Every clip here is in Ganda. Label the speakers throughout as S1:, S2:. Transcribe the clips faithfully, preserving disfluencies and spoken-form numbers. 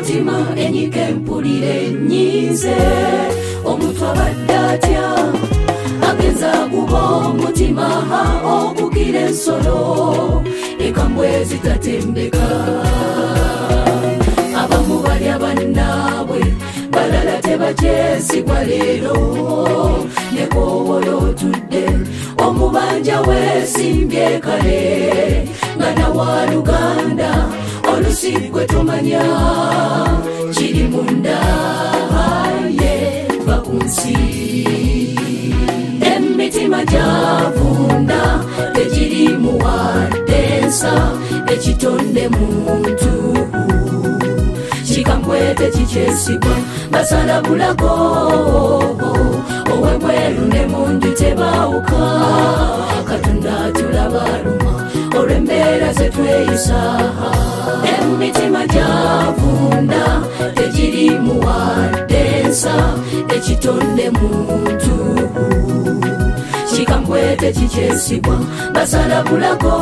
S1: mutima enyike mpulire nyize omuntu abadde atya agenza kuba omutima okukira ensolo ekambwe zitatembeka abamu balya bannaabwe balala tebakyesigwa leero nekoowola otudde omubanja weesimbye kale nga nawaluganda olusi gwe tomanya kiri munda ye bakunsi emitima gyavunda tegiri muwadensa ekitonde muntu kikambwete kikyesigwa basala bulago owebweru ne mundu tebawuka katonda tulabaluma olw'embeera zetweyisa emitima gyavunda tegiri muwadensa ekitonde muntu kikambwete kikyesigwa basala bulago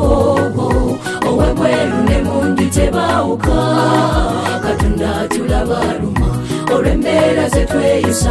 S1: owebweru ne mundu tebawuka katonda tulabaluma olw'embeera zetweyisa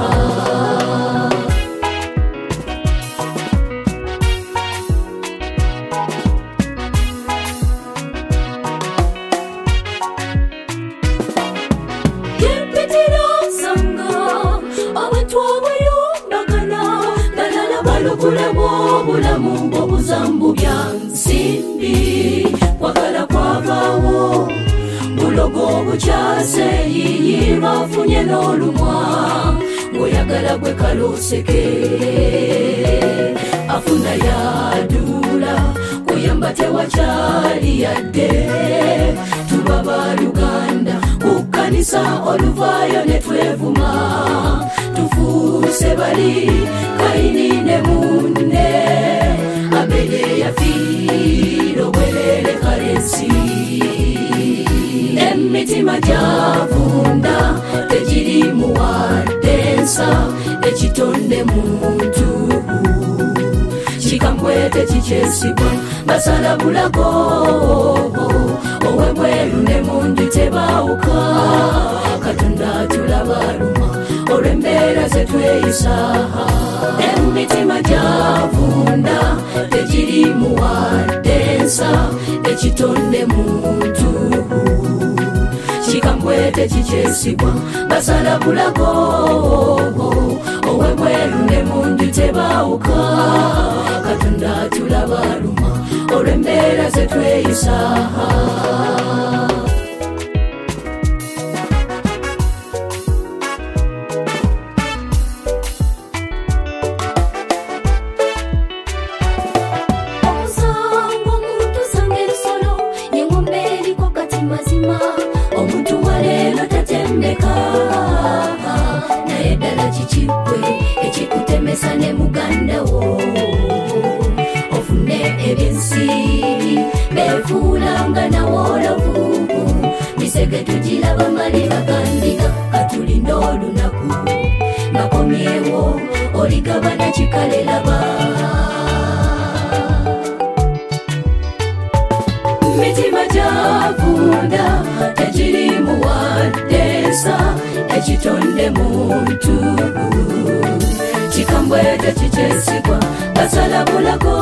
S1: obulamu bw'obuzambu bya nsimbi kwagala kwavaawo bulogo bukyase yiyi bafunye n'olumwa ng'oyagala gwe kalooseke afuna yaduula kuyamba tewakyali yadde tuba baluganda kukanisa oluvaayo ne twevuma tufuuse bali kaini ne munne abele yafiiro bwerere kalensi emitima gyavunda tegiri muwadensa ekitonde muntu kikambwete kikyesigwa basala bulago owebweru ne mundu tebawuka katonda tulabaluma olw'embeera zetweyisa emitima gyavunda tegiri muwadensa ekitonde muntu kikambwete kikyesigwa basala bulago owebweru ne mundu tebawuka katonda tulabaluma olw'embeera zetweyisa naye ddala kikikwe ekikutemesa ne muganda wo ofune ebyensi befuulanga nawolavu misege tugiraba mali bagandika katulinda olunaku ngakomyewo oligabana kikalelaba mitima gyavunda tegiri muwadensa ekitonde muntu kikambwete kikyesigwa basala bulago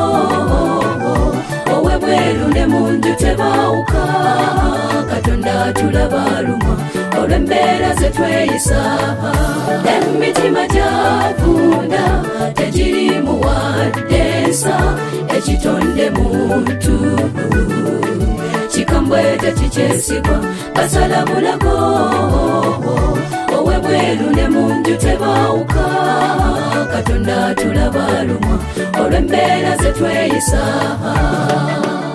S1: owebweru ne mundu tebawuka katonda tulabaluma olw'embeera zetweyisa emitima gyavunda tegiri muwadensa ekitonde muntu kikambwete kikyesigwa basala bulago owebweru ne mundu tebawuka katonda tulabaluma olw'embeera zetweyisa